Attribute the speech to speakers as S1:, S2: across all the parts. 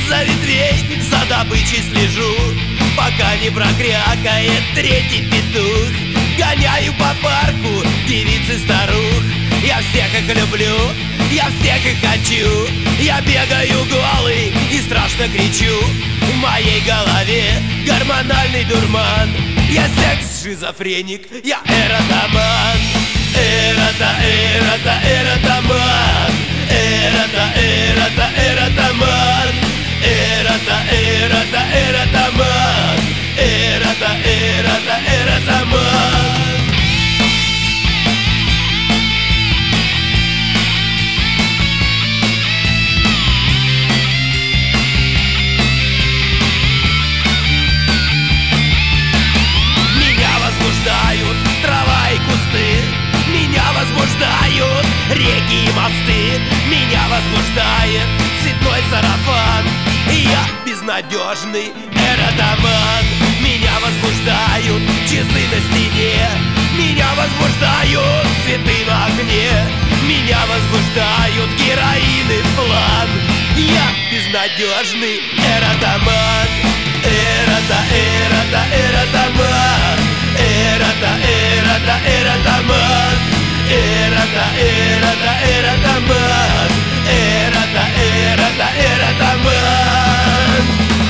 S1: Из-за ветвей за добычей слежу, пока не прокрякает третий петух. Гоняю по парку девиц и старух, я всех их люблю, я всех их хочу. Я бегаю голый и страшно кричу, в моей голове гормональный дурман. Я секс-шизофреник, я эротоман. Эротоман. Эротоман. Эротоман. Эротоман. Трава и кусты, меня возбуждают реки и мосты, меня возбуждает цветной сарафан. Я безнадежный эротоман. Меня возбуждают часы на стене, меня возбуждают цветы на окне, меня возбуждают героины в план. Я безнадежный эротоман. Эротоман. Эротоман. Эротоман. Эротоман.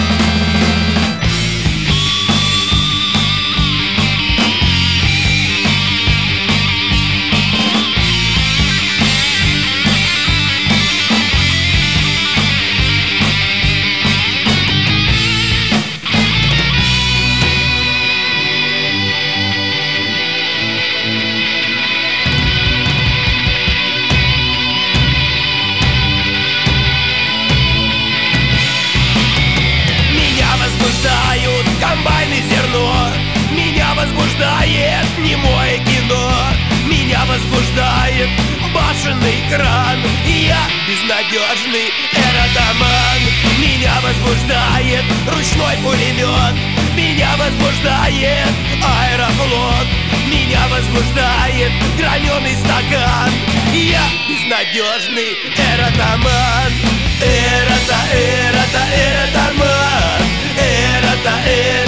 S1: Комбайн и зерно, меня возбуждает немое кино, меня возбуждает башенный кран. Я безнадежный эротоман. Меня возбуждает ручной пулемет, меня возбуждает аэрофлот, меня возбуждает граненый стакан. Я безнадежный эротоман. Эротоман.